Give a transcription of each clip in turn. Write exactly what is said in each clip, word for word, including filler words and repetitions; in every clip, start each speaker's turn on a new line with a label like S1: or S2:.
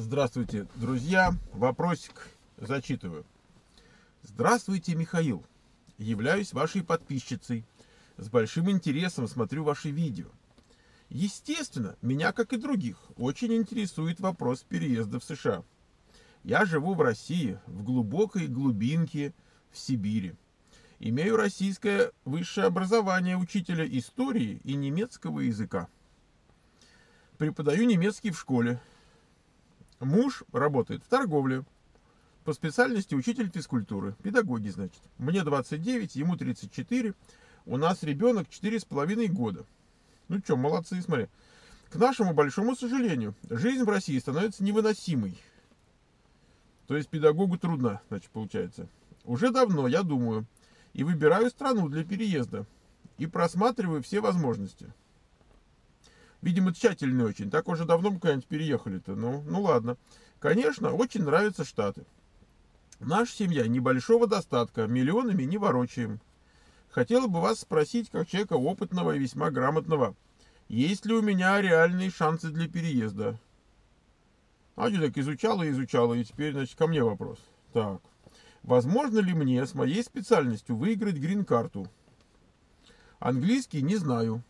S1: Здравствуйте, друзья. Вопросик зачитываю. Здравствуйте, Михаил. Являюсь вашей подписчицей. С большим интересом смотрю ваши видео. Естественно, меня, как и других, очень интересует вопрос переезда в США. Я живу в России, в глубокой глубинке, в Сибири. Имею российское высшее образование учителя истории и немецкого языка. Преподаю немецкий в школе. Муж работает в торговле. По специальности учитель физкультуры. Педагоги, значит. Мне двадцать девять, ему тридцать четыре. У нас ребенок четыре с половиной года. Ну что, молодцы, смотри. К нашему большому сожалению, жизнь в России становится невыносимой. То есть педагогу трудно, значит, получается. Уже давно я думаю и выбираю страну для переезда. И просматриваю все возможности. Видимо, тщательный очень. Так уже давно мы куда-нибудь переехали-то. Ну, ну ладно. Конечно, очень нравятся Штаты. Наша семья небольшого достатка. Миллионами не ворочаем. Хотела бы вас спросить, как человека опытного и весьма грамотного. Есть ли у меня реальные шансы для переезда? А я так изучала и изучала. И теперь, значит, ко мне вопрос. Так. Возможно ли мне с моей специальностью выиграть грин-карту? Английский не знаю.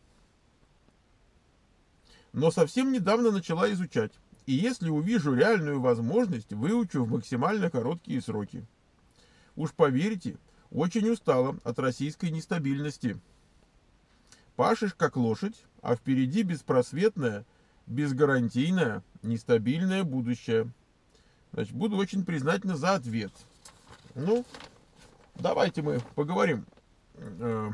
S1: Но совсем недавно начала изучать. И если увижу реальную возможность, выучу в максимально короткие сроки. Уж поверьте, очень устала от российской нестабильности. Пашешь как лошадь, а впереди беспросветное, безгарантийное, нестабильное будущее. Значит, буду очень признательна за ответ. Ну, давайте мы поговорим э,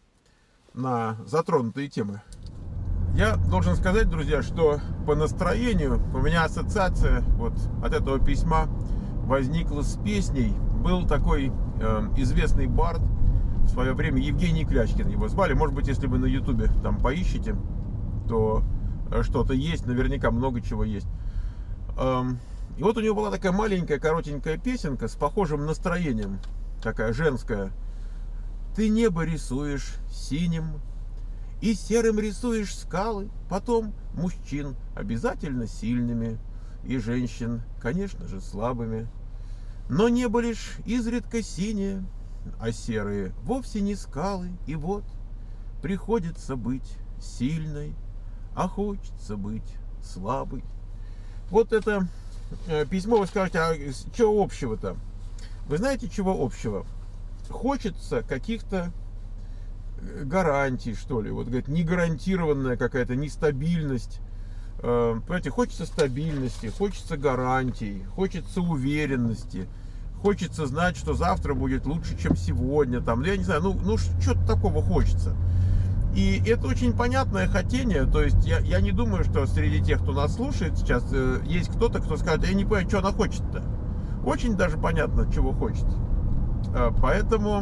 S1: на затронутые темы. Я должен сказать, друзья, что по настроению у меня ассоциация вот от этого письма возникла с песней. Был такой э, известный бард в свое время, Евгений Клячкин его звали. Может быть, если вы на ютубе там поищите, то что-то есть, наверняка много чего есть. Эм, и вот у него была такая маленькая коротенькая песенка с похожим настроением, такая женская. Ты небо рисуешь синим, и серым рисуешь скалы, потом мужчин обязательно сильными, и женщин, конечно же, слабыми. Но небо лишь изредка синее, а серые вовсе не скалы, и вот приходится быть сильной, а хочется быть слабой. Вот это э, письмо, вы скажете, а чего общего-то? Вы знаете, чего общего? Хочется каких-то гарантий, что ли. Вот, говорит, негарантированная какая-то нестабильность. Э, понимаете, хочется стабильности, хочется гарантий, хочется уверенности, хочется знать, что завтра будет лучше, чем сегодня. Там, я не знаю, ну, ну что-то такого хочется. И это очень понятное хотение. То есть я, я не думаю, что среди тех, кто нас слушает сейчас, э, есть кто-то, кто скажет, я не понимаю, что она хочет-то. Очень даже понятно, чего хочет. Э, поэтому...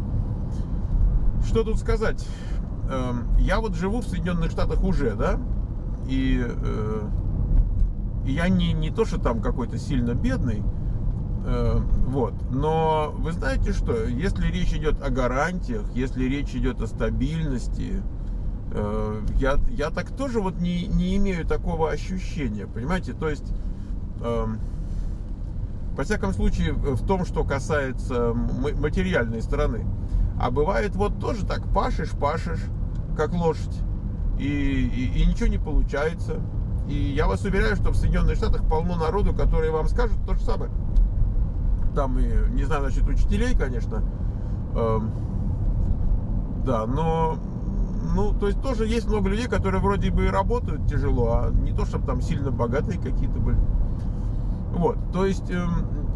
S1: Что тут сказать? Я вот живу в Соединенных Штатах уже, да, и, э, и я не, не то, что там какой-то сильно бедный, э, вот, но вы знаете что, если речь идет о гарантиях, если речь идет о стабильности, э, я, я так тоже вот не, не имею такого ощущения, понимаете, то есть, э, во всяком случае, в том, что касается материальной стороны. А бывает вот тоже так, пашешь, пашешь, как лошадь, и, и, и ничего не получается. И я вас уверяю, что в Соединенных Штатах полно народу, которые вам скажут то же самое. Там, и, не знаю, насчет учителей, конечно, э, да, но, ну, то есть тоже есть много людей, которые вроде бы и работают тяжело, а не то, чтобы там сильно богатые какие-то были. Вот, то есть, э,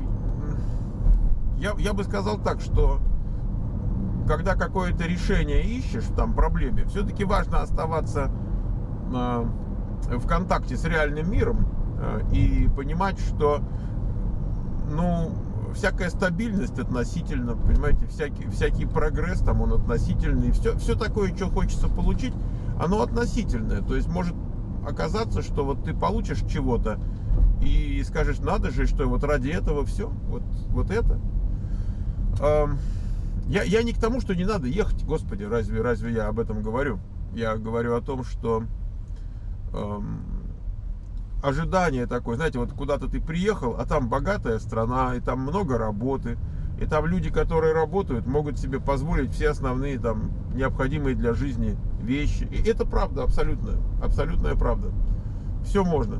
S1: я, я бы сказал так, что когда какое-то решение ищешь в там проблеме, все-таки важно оставаться э, в контакте с реальным миром э, и понимать, что, ну, всякая стабильность относительно, понимаете, всякий, всякий прогресс там, он относительный, все, все такое, что хочется получить, оно относительное, то есть может оказаться, что вот ты получишь чего-то и скажешь, надо же, что вот ради этого все, вот, вот это. Э, Я, я не к тому, что не надо ехать, господи, разве, разве я об этом говорю? Я говорю о том, что эм, ожидание такое, знаете, вот куда-то ты приехал, а там богатая страна, и там много работы, и там люди, которые работают, могут себе позволить все основные там необходимые для жизни вещи. И это правда, абсолютно, абсолютная правда. Все можно.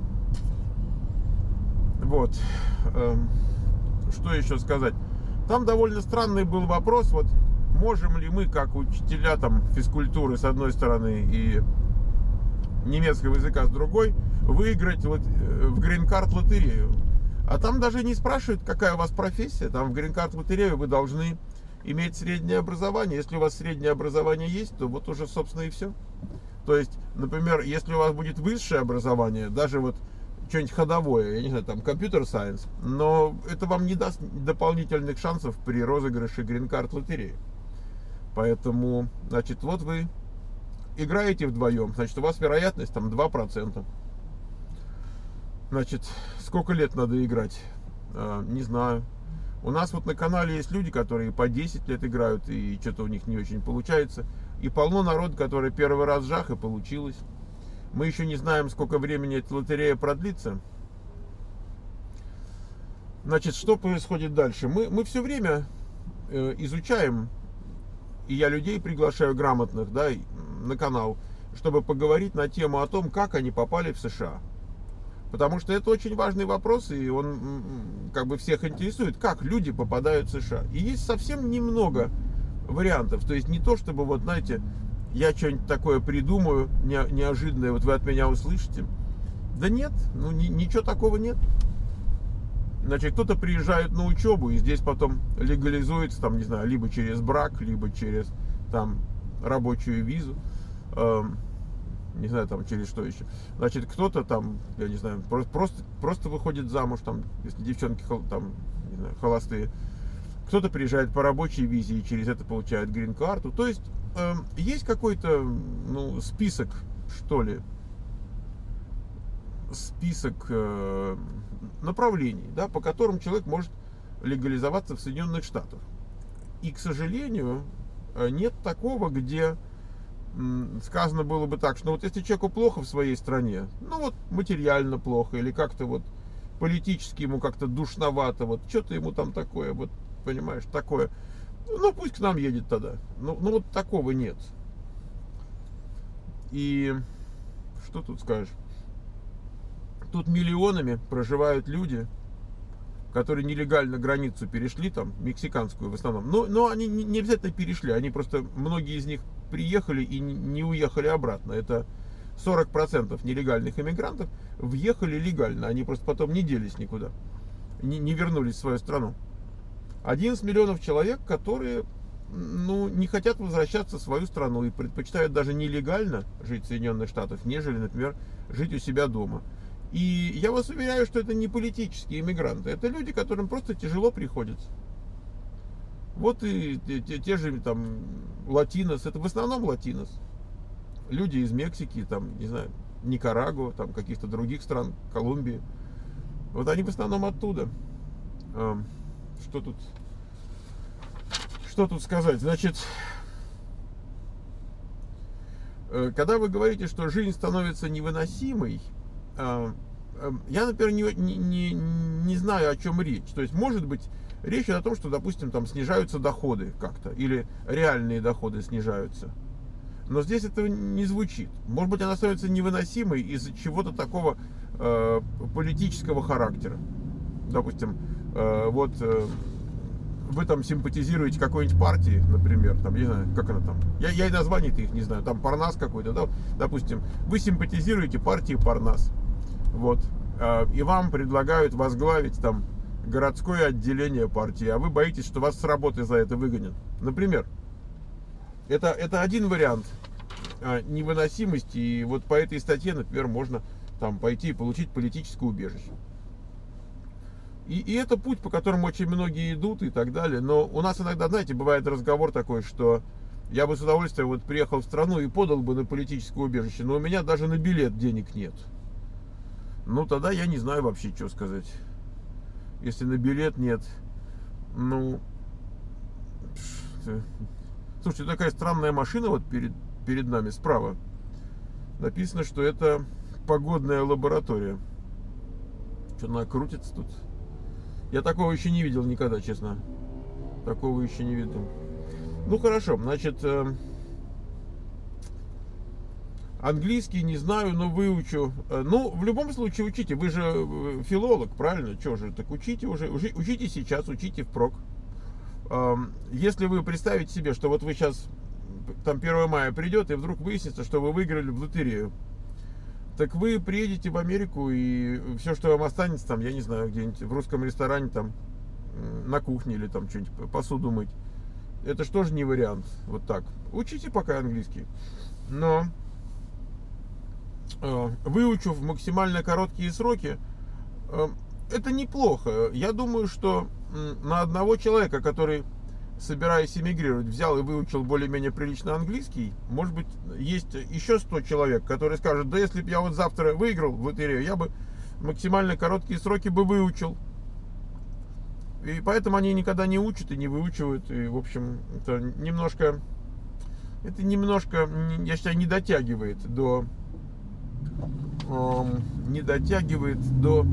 S1: Вот. Что еще сказать? Там довольно странный был вопрос, вот можем ли мы, как учителя там физкультуры с одной стороны и немецкого языка с другой, выиграть вот в грин-карт лотерею. А там даже не спрашивают, какая у вас профессия. Там в грин-карт лотерею вы должны иметь среднее образование. Если у вас среднее образование есть, то вот уже, собственно, и все. То есть, например, если у вас будет высшее образование, даже вот что-нибудь ходовое, я не знаю, там, компьютер-сайенс, но это вам не даст дополнительных шансов при розыгрыше грин-карт лотереи. Поэтому, значит, вот вы играете вдвоем, значит, у вас вероятность там два процента. Значит, сколько лет надо играть? А, не знаю. У нас вот на канале есть люди, которые по десять лет играют, и что-то у них не очень получается. И полно народа, который первый раз жах, и получилось. Мы еще не знаем, сколько времени эта лотерея продлится. Значит, что происходит дальше? Мы, мы все время э, изучаем, и я людей приглашаю грамотных, да, на канал, чтобы поговорить на тему о том, как они попали в США. Потому что это очень важный вопрос, и он как бы всех интересует, как люди попадают в США. И есть совсем немного вариантов. То есть не то, чтобы, вот знаете, я что-нибудь такое придумаю, не, неожиданное, вот вы от меня услышите. Да нет, ну ни, ничего такого нет. Значит, кто-то приезжает на учебу, и здесь потом легализуется, там, не знаю, либо через брак, либо через там рабочую визу. Эм, не знаю, там, через что еще. Значит, кто-то там, я не знаю, просто, просто, просто выходит замуж, там, если девчонки там, не знаю, холостые. Кто-то приезжает по рабочей визе и через это получает грин-карту. То есть, э, есть какой-то, ну, список, что ли, список э, направлений, да, по которым человек может легализоваться в Соединенных Штатах. И, к сожалению, нет такого, где сказано было бы так, что ну, вот если человеку плохо в своей стране, ну вот материально плохо, или как-то вот политически ему как-то душновато, вот что-то ему там такое, вот понимаешь, такое, ну пусть к нам едет тогда. Ну, ну вот такого нет. И что тут скажешь? Тут миллионами проживают люди, которые нелегально границу перешли, там, мексиканскую в основном. Но, но они не, не обязательно перешли, они просто, многие из них приехали и не уехали обратно. Это сорок процентов нелегальных иммигрантов въехали легально, они просто потом не делись никуда, не, не вернулись в свою страну. одиннадцать миллионов человек, которые, ну, не хотят возвращаться в свою страну и предпочитают даже нелегально жить в Соединенных Штатах, нежели, например, жить у себя дома. И я вас уверяю, что это не политические иммигранты, это люди, которым просто тяжело приходится. Вот и те, те же там латинос, это в основном латинос. Люди из Мексики, там, не знаю, Никарагуа, там каких-то других стран, Колумбии. Вот они в основном оттуда. Что тут, что тут сказать? Значит, когда вы говорите, что жизнь становится невыносимой, я, например, не, не, не знаю, о чем речь. То есть, может быть, речь идет о том, что, допустим, там снижаются доходы как-то, или реальные доходы снижаются. Но здесь это не звучит. Может быть, она становится невыносимой из-за чего-то такого э, политического характера. Допустим, э, вот э, вы там симпатизируете какой-нибудь партии, например, там, не знаю, как она там, я, я и название-то их не знаю, там Парнас какой-то, да, допустим, вы симпатизируете партии Парнас, вот, э, и вам предлагают возглавить там городское отделение партии, а вы боитесь, что вас с работы за это выгонят, например. Это, это один вариант а, невыносимости, и вот по этой статье, например, можно там пойти и получить политическое убежище. И, и это путь, по которому очень многие идут и так далее. Но у нас иногда, знаете, бывает разговор такой, что я бы с удовольствием вот приехал в страну и подал бы на политическое убежище, но у меня даже на билет денег нет. Ну, тогда я не знаю вообще, что сказать. Если на билет нет, ну... Слушайте, такая странная машина вот перед, перед нами справа. Написано, что это погодная лаборатория. Что-то она крутится тут. Я такого еще не видел никогда, честно. Такого еще не видел. Ну хорошо, значит, э, английский не знаю, но выучу. Ну, в любом случае учите. Вы же филолог, правильно? Че же, так учите уже. Учите сейчас, учите впрок. Э, если вы представите себе, что вот вы сейчас, там первое мая придет, и вдруг выяснится, что вы выиграли в лотерею, так вы приедете в Америку, и все, что вам останется, там, я не знаю, где-нибудь в русском ресторане, там, на кухне или там что-нибудь, посуду мыть. Это что же не вариант. Вот так. Учите пока английский. Но э, выучу в максимально короткие сроки. Э, это неплохо. Я думаю, что э, на одного человека, который, собираясь эмигрировать, взял и выучил более-менее прилично английский, может быть, есть еще сто человек, которые скажут: да если бы я вот завтра выиграл в лотерею, я бы максимально короткие сроки бы выучил. И поэтому они никогда не учат и не выучивают. И, в общем, это немножко, это немножко, я считаю, не дотягивает до, эм, не дотягивает до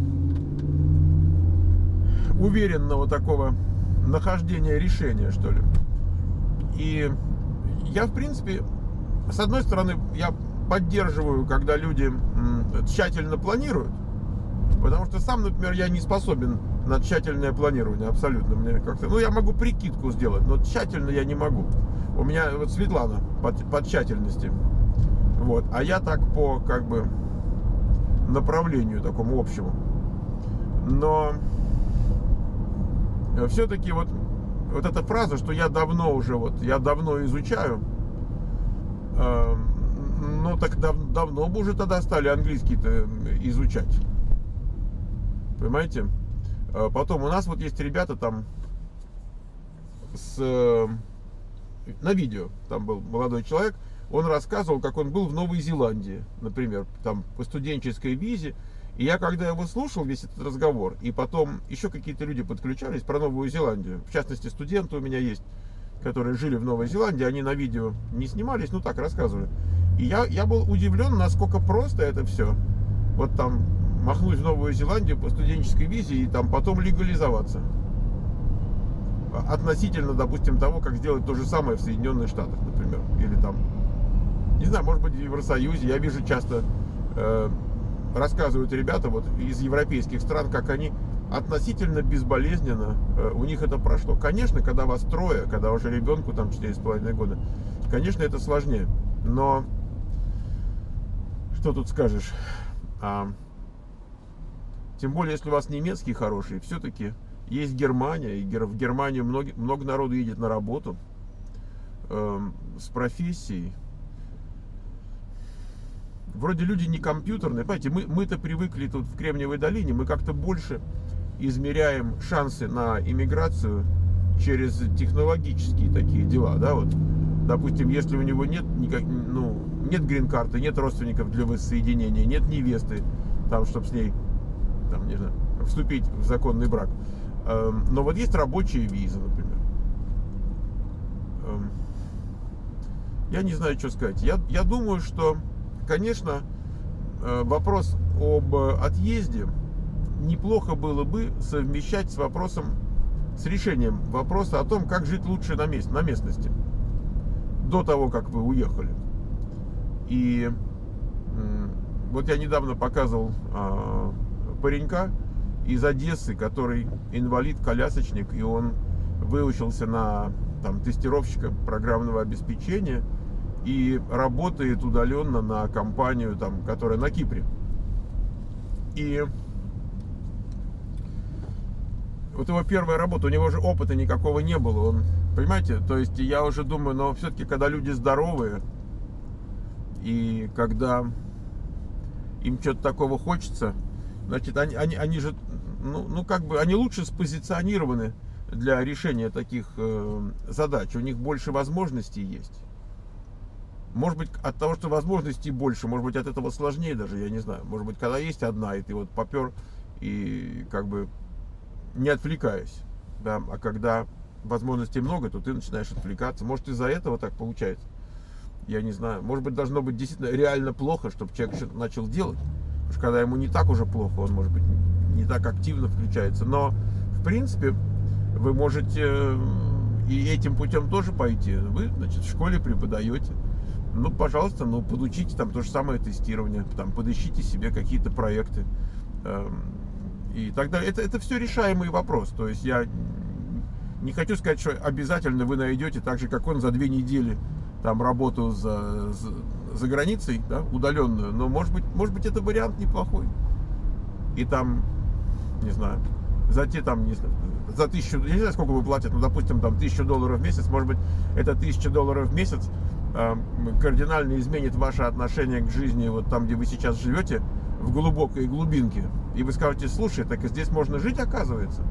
S1: уверенного такого нахождения решения, что ли. И я, в принципе, с одной стороны, я поддерживаю, когда люди м, тщательно планируют, потому что сам, например, я не способен на тщательное планирование абсолютно. Мне как-то, ну, я могу прикидку сделать, но тщательно я не могу. У меня вот Светлана по, по тщательности, вот, а я так по, как бы, направлению такому общему. Но все-таки вот, вот эта фраза, что я давно уже, вот, я давно изучаю, э, ну, так дав, давно бы уже тогда стали английский-то изучать. Понимаете? Потом у нас вот есть ребята там с, на видео, там был молодой человек, он рассказывал, как он был в Новой Зеландии, например, там по студенческой визе. И я, когда его слушал, весь этот разговор, и потом еще какие-то люди подключались про Новую Зеландию, в частности, студенты у меня есть, которые жили в Новой Зеландии, они на видео не снимались, ну так рассказывали. И я, я был удивлен, насколько просто это все. Вот там махнуть в Новую Зеландию по студенческой визе и там потом легализоваться. Относительно, допустим, того, как сделать то же самое в Соединенных Штатах, например. Или там, не знаю, может быть, в Евросоюзе. Я вижу часто, э, рассказывают ребята вот из европейских стран, как они относительно безболезненно, э, у них это прошло. Конечно, когда вас трое, когда уже ребенку там четыре с половиной года, конечно, это сложнее. Но что тут скажешь? А, Тем более, если у вас немецкий хороший, все-таки есть Германия, и в Германию много, много народу едет на работу э, с профессией. Вроде люди не компьютерные, понимаете, мы, мы-то привыкли тут в Кремниевой долине, мы как-то больше измеряем шансы на иммиграцию через технологические такие дела, да, вот. Допустим, если у него нет никак, ну, нет грин-карты, нет родственников для воссоединения, нет невесты, там, чтобы с ней, там, не знаю, вступить в законный брак. Но вот есть рабочие визы, например. Я не знаю, что сказать. Я, я думаю, что, конечно, вопрос об отъезде неплохо было бы совмещать с вопросом, с решением вопроса о том, как жить лучше на, мест, на местности до того, как вы уехали. И вот я недавно показывал а, паренька из Одессы, который инвалид-колясочник, и он выучился на там, тестировщика программного обеспечения и работает удаленно на компанию, там, которая на Кипре. И вот его первая работа, у него же опыта никакого не было. Он, понимаете, то есть я уже думаю, но все-таки, когда люди здоровые, и когда им что-то такого хочется, значит, они, они, они же, ну, ну, как бы, они лучше спозиционированы для решения таких э, задач. У них больше возможностей есть. Может быть, от того, что возможностей больше, может быть, от этого сложнее даже, я не знаю. Может быть, когда есть одна, и ты вот попер, и как бы не отвлекаясь, да, а когда возможностей много, то ты начинаешь отвлекаться. Может, из-за этого так получается. Я не знаю. Может быть, должно быть действительно реально плохо, чтобы человек что-то начал делать. Потому что когда ему не так уже плохо, он, может быть, не так активно включается. Но, в принципе, вы можете и этим путем тоже пойти. Вы, значит, в школе преподаете. Ну, пожалуйста, ну, подучите там то же самое тестирование, там, подыщите себе какие-то проекты э, и так далее. Это, это все решаемый вопрос. То есть я не хочу сказать, что обязательно вы найдете, так же, как он, за две недели там работу за, за, за границей, да, удаленную. Но, может быть, может быть, это вариант неплохой. И там, не знаю, за те там, не знаю, за тысячу, я не знаю, сколько вы платите, ну, допустим, там, тысячу долларов в месяц, может быть, это тысяча долларов в месяц кардинально изменит ваше отношение к жизни вот там, где вы сейчас живете, в глубокой глубинке. И вы скажете: слушай, так и здесь можно жить, оказывается.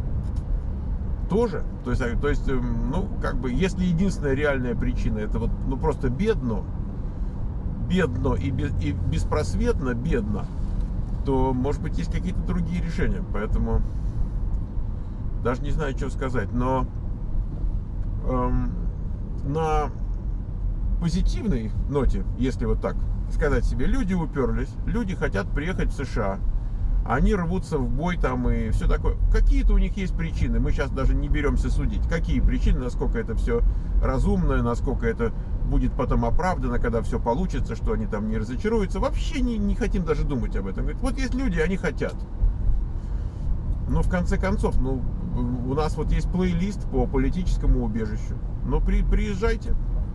S1: Тоже. То есть, то есть, ну, как бы, если единственная реальная причина это вот, ну, просто бедно, бедно и, без, и беспросветно бедно, то, может быть, есть какие-то другие решения. Поэтому даже не знаю, что сказать. Но эм, на позитивной ноте, если вот так сказать себе, люди уперлись, люди хотят приехать в США, они рвутся в бой там и все такое. Какие-то у них есть причины, мы сейчас даже не беремся судить, какие причины, насколько это все разумно, насколько это будет потом оправдано, когда все получится, что они там не разочаруются. Вообще не, не хотим даже думать об этом. Говорит, вот есть люди, они хотят. Но в конце концов, ну, у нас вот есть плейлист по политическому убежищу. Ну, при, приезжайте.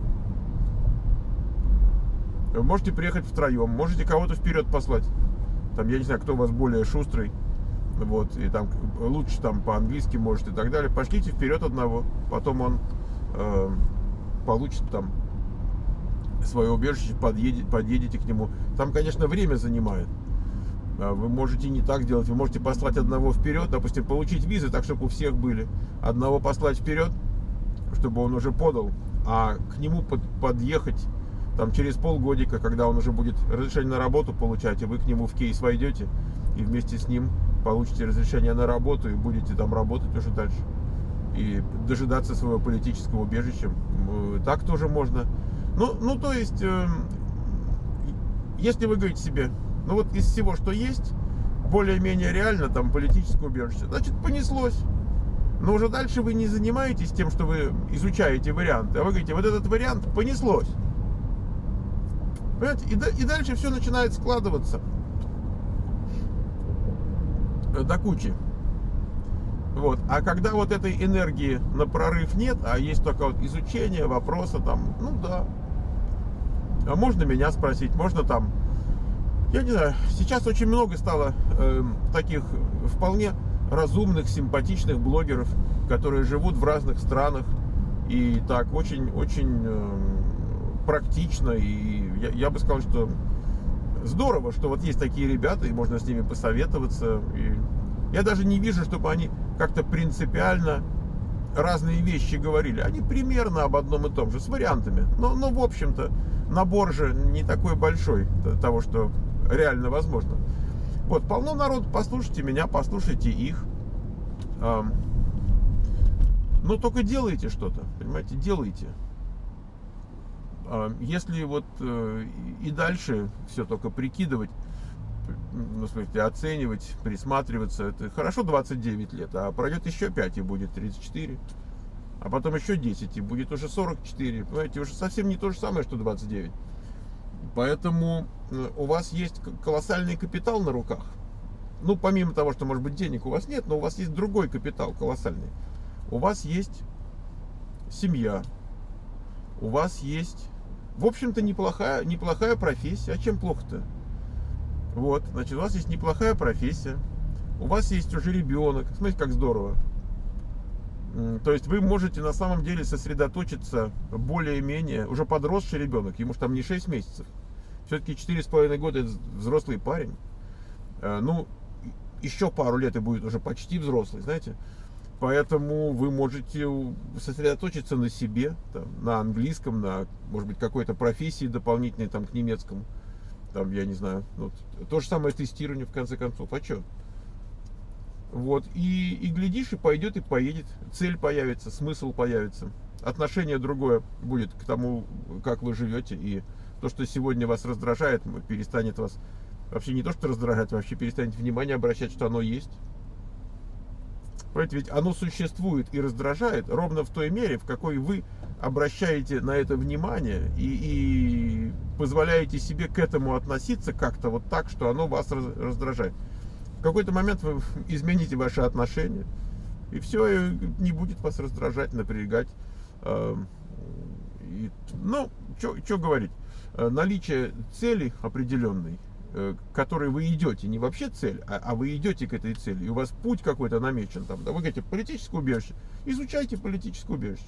S1: Вы можете приехать втроем, можете кого-то вперед послать. Там, я не знаю, кто у вас более шустрый. Вот, и там лучше там по-английски может и так далее. Пошлите вперед одного, потом он э, получит там свое убежище, подъедет, подъедете к нему. Там, конечно, время занимает. Вы можете не так делать, вы можете послать одного вперед, допустим, получить визы, так, чтобы у всех были. Одного послать вперед, чтобы он уже подал, а к нему под, подъехать там через полгодика, когда он уже будет разрешение на работу получать, и вы к нему в кейс войдете, и вместе с ним получите разрешение на работу, и будете там работать уже дальше. И дожидаться своего политического убежища. Так тоже можно. Ну, ну то есть, э, если вы говорите себе, ну вот из всего, что есть, более-менее реально там политическое убежище, значит, понеслось. Но уже дальше вы не занимаетесь тем, что вы изучаете варианты, а вы говорите, вот этот вариант понеслось. Понимаете? И, и дальше все начинает складываться до кучи. Вот. А когда вот этой энергии на прорыв нет, а есть только вот изучение вопроса, там, ну да. А можно меня спросить, можно там, я не знаю, сейчас очень много стало э, таких вполне разумных, симпатичных блогеров, которые живут в разных странах и так очень-очень э, практично, и я, я бы сказал, что здорово, что вот есть такие ребята, и можно с ними посоветоваться. И я даже не вижу, чтобы они как-то принципиально разные вещи говорили. Они примерно об одном и том же, с вариантами. Но, но в общем-то, набор же не такой большой того, что реально возможно. Вот, полно народу, послушайте меня, послушайте их. Но только делайте что-то, понимаете, делайте. Если вот и дальше все только прикидывать, ну, в смысле, оценивать, присматриваться, это хорошо двадцать девять лет, а пройдет еще пять и будет тридцать четыре, а потом еще десять и будет уже сорок четыре, понимаете, уже совсем не то же самое, что двадцать девять. Поэтому у вас есть колоссальный капитал на руках. Ну, помимо того, что, может быть, денег у вас нет, но у вас есть другой капитал колоссальный. У вас есть семья, у вас есть, в общем-то, неплохая, неплохая профессия. А чем плохо-то? Вот, значит, у вас есть неплохая профессия, у вас есть уже ребенок. Смотрите, как здорово. То есть вы можете на самом деле сосредоточиться более-менее, уже подросший ребенок, ему же там не шесть месяцев, все-таки четыре с половиной года это взрослый парень. Ну, еще пару лет и будет уже почти взрослый, знаете. Поэтому вы можете сосредоточиться на себе, там, на английском, на, может быть, какой-то профессии дополнительной, там, к немецкому. Там, я не знаю, ну, то же самое тестирование, в конце концов. А что? Вот, и, и глядишь, и пойдет, и поедет. Цель появится, смысл появится. Отношение другое будет к тому, как вы живете. И то, что сегодня вас раздражает, перестанет вас вообще не то, что раздражать, вообще перестанете внимание обращать, что оно есть. Понимаете, ведь оно существует и раздражает ровно в той мере, в какой вы обращаете на это внимание и, и позволяете себе к этому относиться как-то вот так, что оно вас раздражает. В какой-то момент вы измените ваши отношения, и все, и не будет вас раздражать, напрягать. И, ну, что говорить, наличие цели определенной, к которой вы идете, не вообще цель, а, а вы идете к этой цели, и у вас путь какой-то намечен, там, да, вы говорите, политическое убежище, изучайте политическое убежище.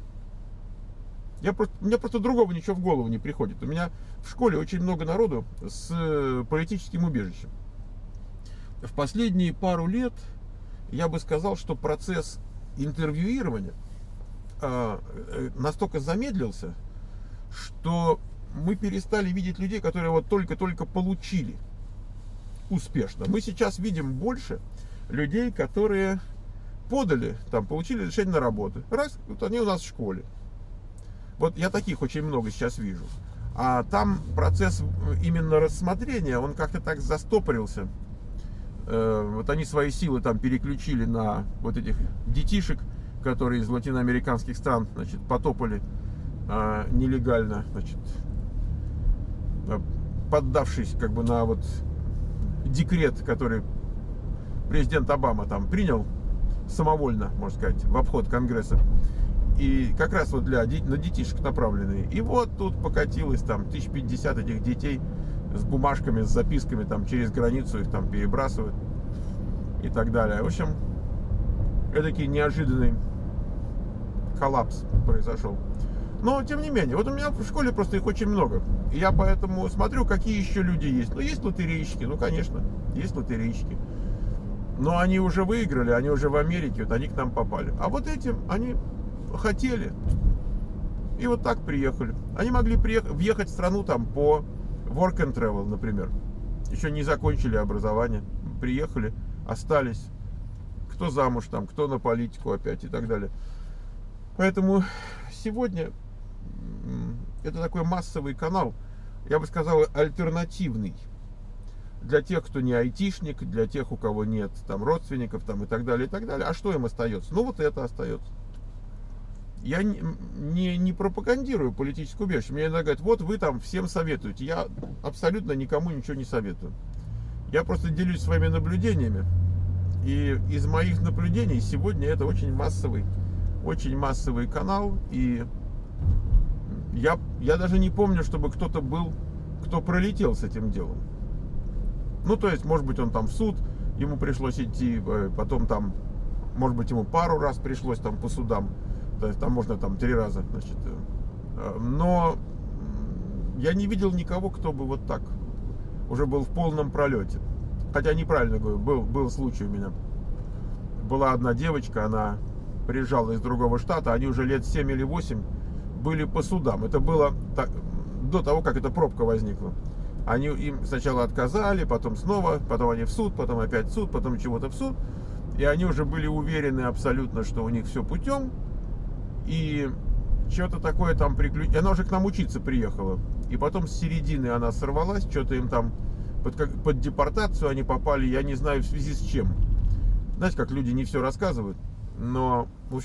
S1: Я просто, мне просто другого ничего в голову не приходит. У меня в школе очень много народу с политическим убежищем. В последние пару лет я бы сказал, что процесс интервьюирования э, настолько замедлился, что мы перестали видеть людей, которые вот только-только получили успешно. Мы сейчас видим больше людей, которые подали, там, получили решение на работу. Раз, вот они у нас в школе. Вот я таких очень много сейчас вижу. А там процесс именно рассмотрения, он как-то так застопорился. Вот они свои силы там переключили на вот этих детишек, которые из латиноамериканских стран, значит, потопали а, нелегально, значит, поддавшись как бы на вот декрет, который президент Обама там принял самовольно, можно сказать, в обход Конгресса. И как раз вот для на детишек направленные. И вот тут покатилось там тысяч пятьдесят этих детей с бумажками, с записками, там через границу их там перебрасывают и так далее. В общем, эдакий неожиданный коллапс произошел. Но, тем не менее, вот у меня в школе просто их очень много. И я поэтому смотрю, какие еще люди есть. Ну, есть лотерейщики, ну, конечно, есть лотерейщики. Но они уже выиграли, они уже в Америке, вот они к нам попали. А вот этим они хотели. И вот так приехали. Они могли приехать, въехать в страну там по work and travel, например. Еще не закончили образование. Приехали, остались. Кто замуж там, кто на политику опять и так далее. Поэтому сегодня это такой массовый канал, я бы сказал, альтернативный. Для тех, кто не айтишник, для тех, у кого нет там родственников там, и так далее, и так далее. А что им остается? Ну, вот это остается. Я не, не, не пропагандирую политическую убежище. Мне иногда говорят, вот вы там всем советуете. Я абсолютно никому ничего не советую. Я просто делюсь своими наблюдениями. И из моих наблюдений сегодня это очень массовый, очень массовый канал. И я, я даже не помню, чтобы кто-то был, кто пролетел с этим делом. Ну, то есть, может быть, он там в суд, ему пришлось идти, потом там, может быть, ему пару раз пришлось там по судам. То есть там можно там три раза, значит. Но я не видел никого, кто бы вот так уже был в полном пролете. Хотя неправильно говорю, был, был случай у меня. Была одна девочка, она приезжала из другого штата, они уже лет семь или восемь были по судам. Это было так, до того, как эта пробка возникла. Они им сначала отказали, потом снова, потом они в суд, потом опять в суд, потом чего-то в суд. И они уже были уверены абсолютно, что у них все путем. И что-то такое там приключилось. Она уже к нам учиться приехала. И потом с середины она сорвалась, что-то им там под, как, под депортацию они попали, я не знаю в связи с чем. Знаете, как люди не все рассказывают. Но, в общем,